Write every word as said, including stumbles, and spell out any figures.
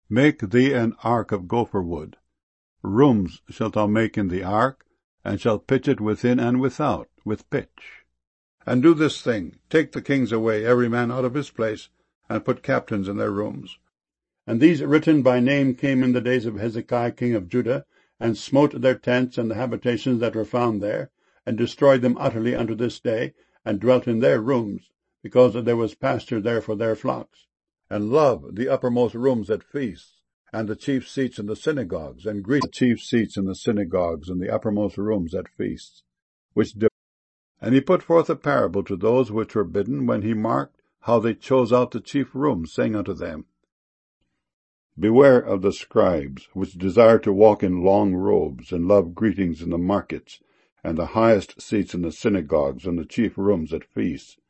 Make thee an ark of gopher wood. Rooms shalt thou make in the ark, and shalt pitch it within and without with pitch. And do this thing, take the kings away, every man out of his place, and put captains in their rooms. And these written by name came in the days of Hezekiah king of Judah, and smote their tents and the habitations that were found there, and destroyed them utterly unto this day, and dwelt in their rooms, because there was pasture there for their flocks. And loved the uppermost rooms at feasts, and the chief seats in the synagogues, and greeted the chief seats in the synagogues, and the uppermost rooms at feasts, which did. And he put forth a parable to those which were bidden, when he marked how they chose out the chief rooms, saying unto them, Beware of the scribes, which desire to walk in long robes, and love greetings in the markets, and the highest seats in the synagogues, and the chief rooms at feasts,